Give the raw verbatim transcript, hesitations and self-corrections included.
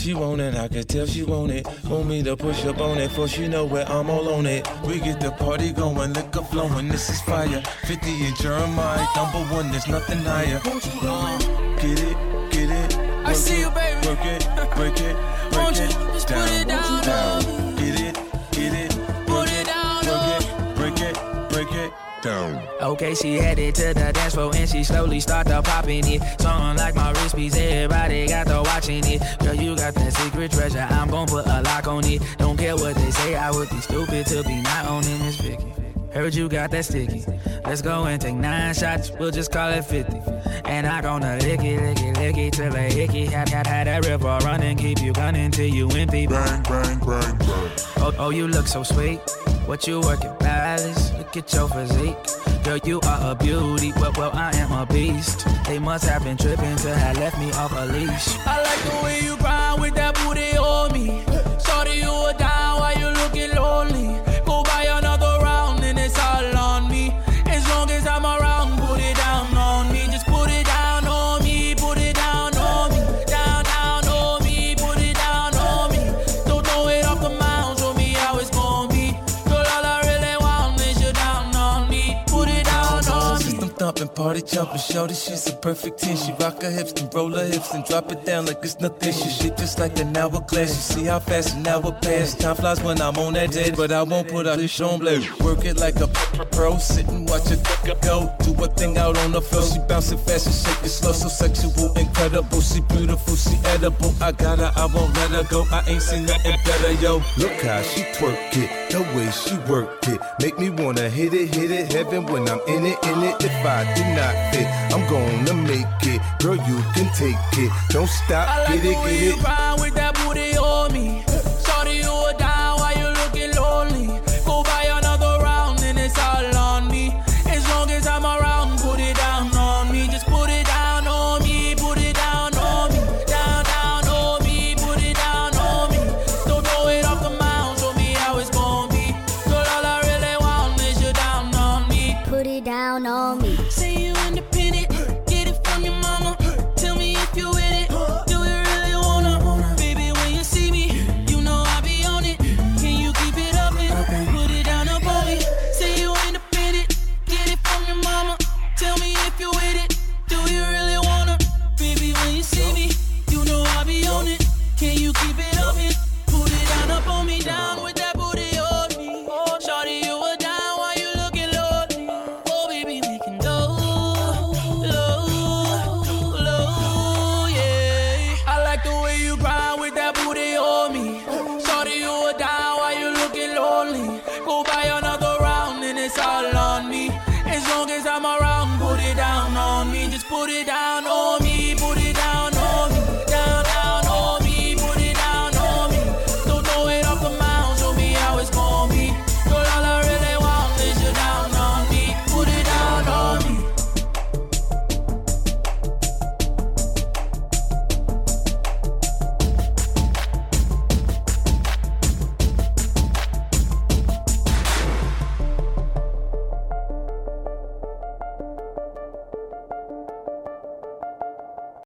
She want it, I can tell she want it. Want me to push up on it, for she know where I'm all on it. We get the party going, liquor flowing, this is fire. fifty and Jeremiah, number one, there's nothing higher. Get it, get it. I see you, baby. Work it, break it, break it, just down, put it down, down. Get it, get it, put it down, work it, break it, break it, down. Okay, she headed to the dance floor and she slowly started popping it. Something like my wrist piece, everybody got to watching it. Girl, you got that secret treasure, I'm gon' put a lock on it. Don't care what they say, I would be stupid to be not owning this Vicky. Heard you got that sticky. Let's go and take nine shots, we'll just call it fifty. And I gonna lick it, lick it, lick it till a hickey. Had, had, had that river running, keep you gunning till you empty. Bang, bang, bang, bang. Oh, oh, you look so sweet. What you working, balance? Look at your physique. Girl, you are a beauty, well, well, I am a beast. They must have been tripping to have left me off a leash. I like the way you grind with that booty on me. Shorty, you are down while you looking lonely. Go buy another round and it's all on me. As long as I'm around, put it down on me. Just put it down on me, put it down on me. Down, down on me, put it down on me. Don't throw it off the mound, show me how it's gonna be. Girl, all I really want is you down on me. Put it down on me. System thumping, party jumping, shorty, she's a perfect ten. She rock her hips and roll her hips and drop it down like it's nothing. She shit just like an hourglass. You see how fast an hour pass. Time flies when I'm on that edge, but I won't put out this on blade. Work it like a pro, sit and watch it go. Do a thing out on the floor. She bouncing fast and shake it slow, so sexual, incredible. She beautiful, she edible. I got her, I won't let her go. I ain't seen nothing better, yo. Look how she twerk it, the way she work it. Make me wanna hit it, hit it, heaven when I'm in it, in it. If I do not fit, I'm gonna make it. Girl, you can take it. Don't stop, I like get it, the way get you it. grind with that booty on me. Shorty, you are down while you looking lonely. Go buy another round and it's all on me. As long as I'm around, put it down on me. Just put it down on me, put it down on me. Down, down on me, put it down on me. Don't throw it off the mound, show me how it's gonna be. Girl, all I really want is you down on me. Put it down on me. Say you independent, get it from your mama. Tell me if you with it, do you really wanna? Baby, when you see me, you know I be on it. Can you keep it up and put it down up on me? Say you independent, get it from your mama. Tell me if you with it, do you really wanna? Baby, when you see me, you know I be on it. Can you keep it up and put it down up on me? Down with that booty on me. Shorty, you were down while you looking lonely. Oh, baby, we can go low, low, yeah. I like the way you grind with that booty on me. Shorty, you were down while you looking lonely. Go buy another round and it's all on me. As long as I'm around, put it down on me. Just put it down.